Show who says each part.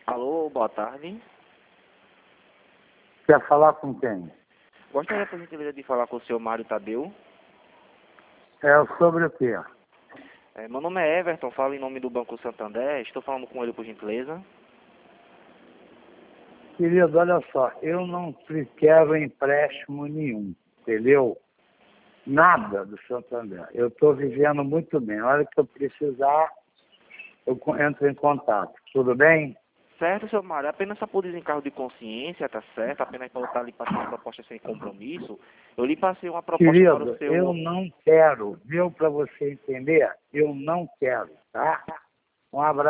Speaker 1: Alô, boa tarde.
Speaker 2: Quer falar com quem?
Speaker 1: Gostaria, por gentileza, de falar com o senhor Mário Tadeu.
Speaker 2: É sobre o quê?
Speaker 1: Meu nome é Everton, falo em nome do Banco Santander. Estou falando com ele, por gentileza.
Speaker 2: Querido, olha só, eu não quero empréstimo nenhum, entendeu? Nada do Santander. Eu estou vivendo muito bem. A hora que eu precisar, eu entro em contato. Tudo bem?
Speaker 1: Certo, senhor Mário. Apenas só por desencargo de consciência, tá certo? Apenas para eu estar lhe passando uma proposta sem compromisso. Eu lhe passei uma proposta para
Speaker 2: Querido,
Speaker 1: o seu...
Speaker 2: eu não quero. Viu, para você entender? Eu não quero, tá? Um abraço.